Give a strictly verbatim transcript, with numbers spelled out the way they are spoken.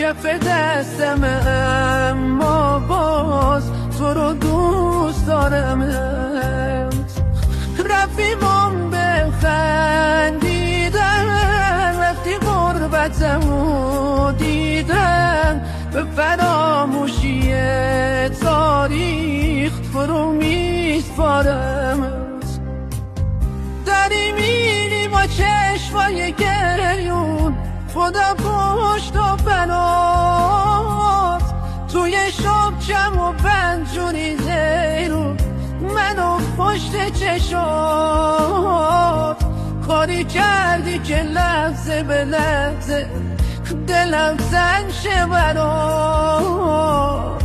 کف دستم، اما باز تو رو دوست دارم. رفیقم به خندیدن، وقتی غربتمو دیدن، به فراموشی تاریخ فرو میسپارم. داری میری با چشمای گریون، خدا پشت و بنات، توی شبچم و پنجونی زیرون، منو پشت چشات. کاری کردی که لحظه به لحظه دلم تنگ شه برات.